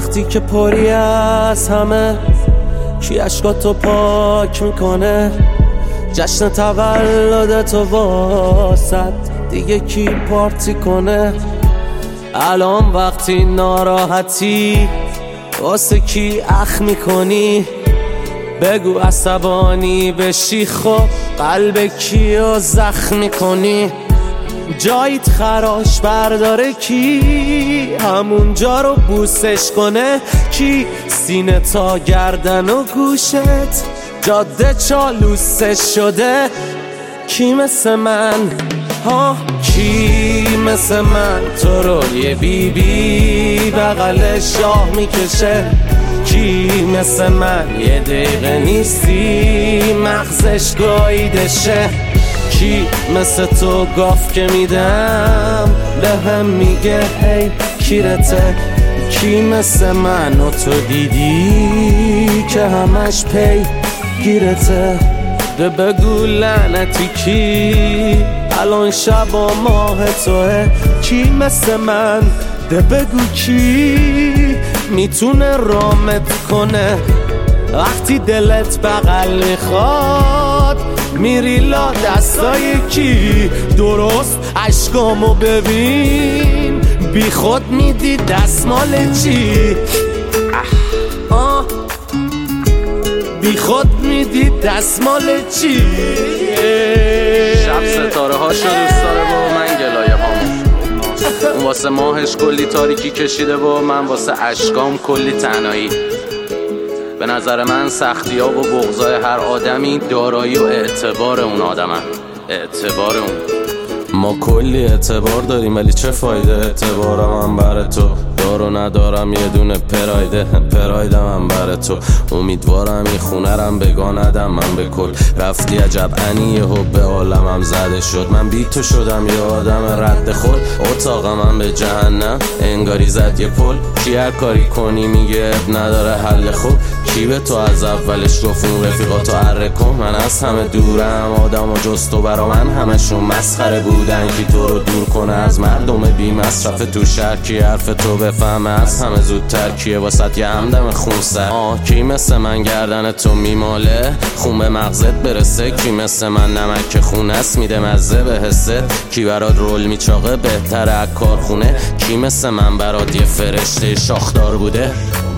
وقتی که پری از همه کی اشکاتو پاک میکنه؟ جشن تولدتو واسد دیگه کی پارتی کنه؟ الان وقتی ناراحتی واسه کی اخ میکنی؟ بگو عصبانی بشی خب قلب کیو زخم میکنی؟ جایت خراش برداره کی؟ همونجا رو بوسش کنه کی؟ سینه تا گردن و گوشت جاده چالوسش شده کی مثل من؟ ها کی مثل من تو رو یه بی بغل شاه میکشه؟ کی مثل من یه دقیقه نیستی مغزش گاییدشه؟ کی مثل تو گاف که میدم به هم میگه هی کیرته؟ کی مثل من و تو دیدی که همش پی گیرته؟ ده بگو لعنتی کی الان شب و ماه توه؟ کی مثل من؟ ده بگو کی میتونه رامت کنه وقتی دلت بغل میخواد؟ میری لا دستای کی؟ درست عشقامو ببین بی خود میدی دستمال چی؟ بی خود میدی دستمال چی؟ شب ستاره هاشو دوست داره و من گلایه هامو. اون واسه ماهش کلی تاریکی کشیده و من واسه اشکام کلی تنهایی. به نظر من سختی ها و بغضای هر آدمی دارایی و اعتبار اون آدمن. اعتبار اون ما کلی اعتبار داریم ولی چه فایده؟ اعتبارم هم بر تو دار و ندارم یه دونه پرایدم هم بر تو. امیدوارم این خونه رم بگاندم من به کل. رفتی عجب انی حب عالمم زده شد. من بی تو شدم یه آدم رد خود. اتاقم هم به جهنم انگاری زد یه پل. کی هر کاری کنی میگه اب نداره حل خوب. کی به تو از اولش گفت اون رفیقاتو اره کن؟ من از همه دورم آدم و جز تو برا من همشون مسخره بودن. کی تو رو دور کنه از مردم بی مصرف تو شهر؟ کی حرف تو بفهمه از همه زودتر؟ کیه واسط یه همدم خون سر؟ کی مثل من گردن تو میماله خون به مغزت برسه؟ کی مثل من نمک خون است میده مزه به حست؟ کی برات رول میچاقه بهتر از کارخونه؟ کی مثل من برات یه فرشته شاخدار بوده؟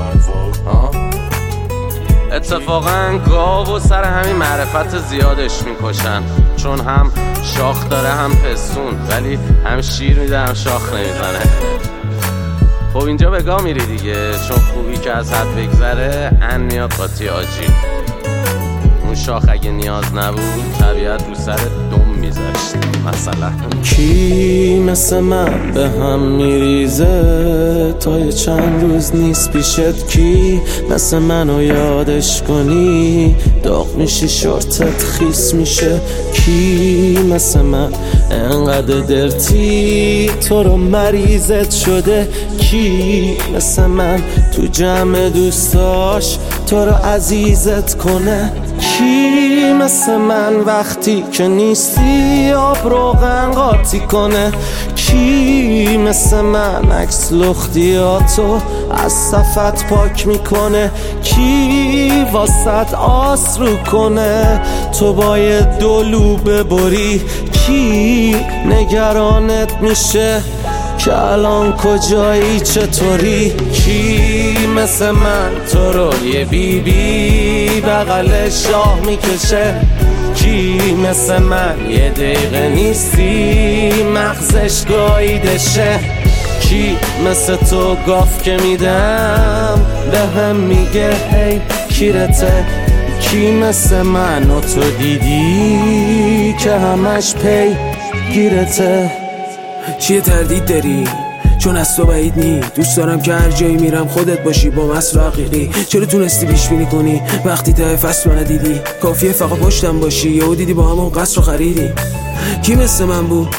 اتفاقا گاو و سر همین معرفت زیادش میکشن، چون هم شاخ داره هم پستون، ولی هم شیر میده هم شاخ نمیزنه. خب اینجا به گا میری دیگه، چون خوبی که از حد بگذره ان میاد قاطی آجی. اون شاخ اگه نیاز نبود طبیعت رو سر دم میذاشت مثلا. کی مثل من به هم میریزه تا یه چند روز نیست پیشت؟ کی مثل منو یادش کنی داغ میشی شورتت خیس میشه؟ کی مثل من انقدر درتی تو رو مریضت شده؟ کی مثل من تو جمع دوستاش تو رو عزیزت کنه؟ کی مثل من وقتی که نیستی آب روغن قاطی کنه؟ کی مثل من عکس لختیاتو از صفت پاک میکنه؟ کی واسط آس رو کنه تو باید دلو ببری؟ کی نگرانت میشه که الان کجایی چطوری؟ کی مثل من تو رو یه بی بغل شاه میکشه؟ کی مثل من یه دقیقه نیستی مغزش گاییدشه؟ کی مثل تو گاف که میدم به هم میگه هی کیرته؟ کی مثل من و تو دیدی که همش پی گیرته؟ چیه تردید داری؟ چون از تو بعید نی. دوست دارم که هر جایی میرم خودت باشی با مصر حقیقی. چرا تونستی پیش بینی کنی وقتی ته فصل رو ندیدی؟ کافیه فقط پشتم باشی یهو دیدی با همون قصر رو خریدی. کی مثل من بود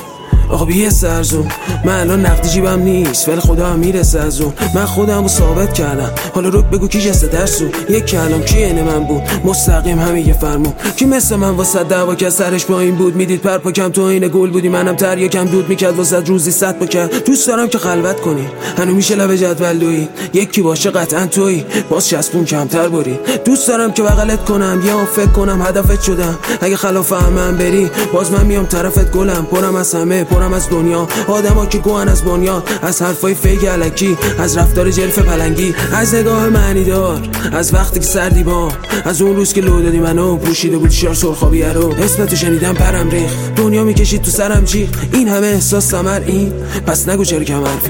آقا بیه سرزون، من الان نقدی جیبم نیست ولی خدا هم میرسه از اون. من خودم رو ثابت کردم، حالا رک بگو کی جسته درسون. یک کلام کی عین من بود مستقیم همین یه فرمون. کی مثل من واسه دعوا که سرش پایین بود میدید پرپاکم تو این گل بودی. منم تریاکم دود میکرد واسه روزی 100 پاکت. دوست دارم که خلوت کنی هنو میشه لب جدول دوی، یکی باشه قطعا تویی باز چسبون کمتر برید. دوست دارم که بغلت کنم یه آن فکر کنم هدفت شدم. اگه خلاف همم بری باز من میام طرفت گلم. پرم از همه پرم از دنیا، آدما که گوهن از بنیاد، از حرفای فیک الکی، از رفتار جلف پلنگی، از نگاه معنی دار، از وقتی که سردی با، از اون روز که لو دادی منو پوشیده بود شار سرخابی رو. اسمتو شنیدم پرم ریخ، دنیا میکشید تو سرم جیغ. این همه احساس ثمر این پس نگو چرا کم حرفی.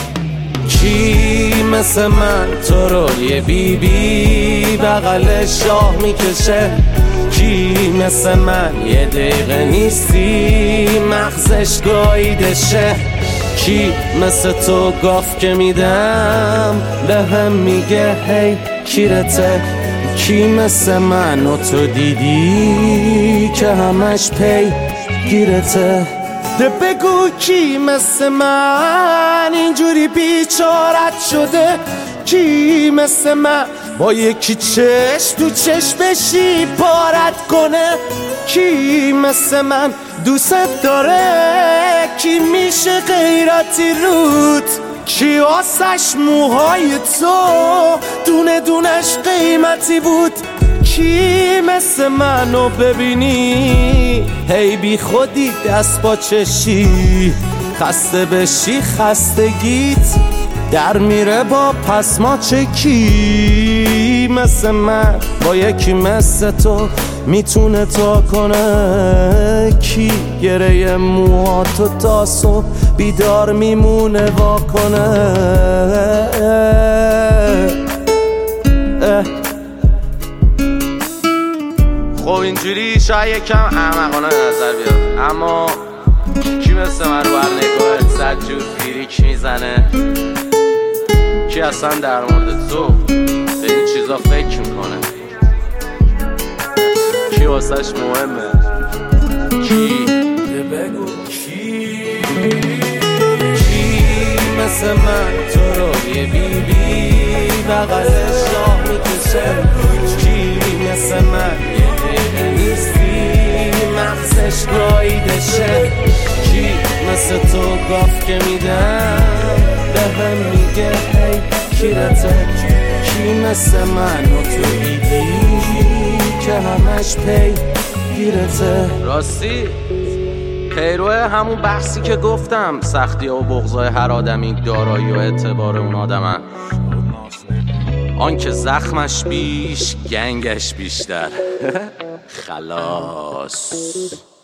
کی مثل من تو رو یه بی بی بغل شاه میکشه؟ کی مثل من یه دقیقه نیستی مغزش گاییدشه؟ کی مثل تو گاف که میدم به هم میگه هی کیرته؟ کی مثل من و تو دیدی که همش پی گیرته؟ ده بگو کی مثل من اینجوری بیچارت شده؟ کی مثل من با یکی چشم تو چشمشی پارت کنه؟ کی مثل من دوست داره؟ کی میشه غیرتی رود؟ کی آسش موهای تو دونه دونش قیمتی بود؟ کی مثل منو ببینی هی بی خودی دست با چشی، خسته بشی خستگیت در میره با پس ما چه؟ کی مثل من با یکی مثل تو میتونه تا کنه؟ کی گره موهاتو تا صبح بیدار میمونه وا کنه؟ خب اینجوری شاید یکم احمقانه نظر بیاد، اما کی مثل من رو هر نگاهت 100 جور فریک میزنه؟ کی اصلا در مورد تو به این چیزا فکر میکنه؟ کی واسش مهمه؟ کی؟ بگو کی مثل من تو رو یه بی بی بغل شاه میکشه؟ کی مثل من یه دقیقه نیستی مغزش گاییدشه؟ کی مثل تو گاف که میدم به هم میگه هی کیرته؟ کی مثل من و تو دیدی که همش پی گیرته؟ راستی پیرو همون بحثی که گفتم، سختی و بغضای هر آدمی دارایی و اعتبار اون آدمن، آن که زخمش بیش گنگش بیشتر. خلاص.